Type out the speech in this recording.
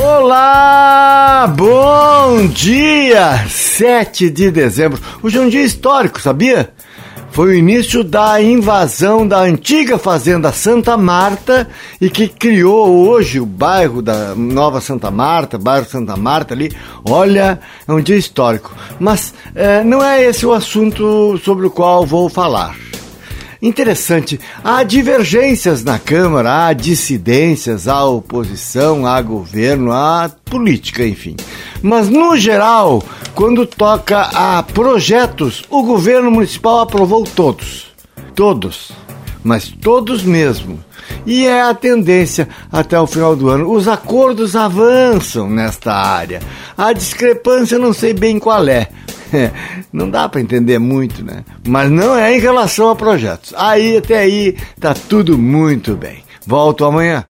Olá, bom dia! 7 de dezembro. Hoje é um dia histórico, sabia? Foi o início da invasão da antiga fazenda Santa Marta e que criou hoje o bairro da Nova Santa Marta, bairro Santa Marta ali. Olha, é um dia histórico. Mas não é esse o assunto sobre o qual vou falar. Interessante, há divergências na Câmara, há dissidências, há oposição, há governo, há política, enfim. Mas, no geral, quando toca a projetos, o governo municipal aprovou todos. Todos. Mas todos mesmo. E é a tendência até o final do ano. Os acordos avançam nesta área. A discrepância não sei bem qual é. Não dá para entender muito, né? Mas não é em relação a projetos. Até aí tá tudo muito bem. Volto amanhã.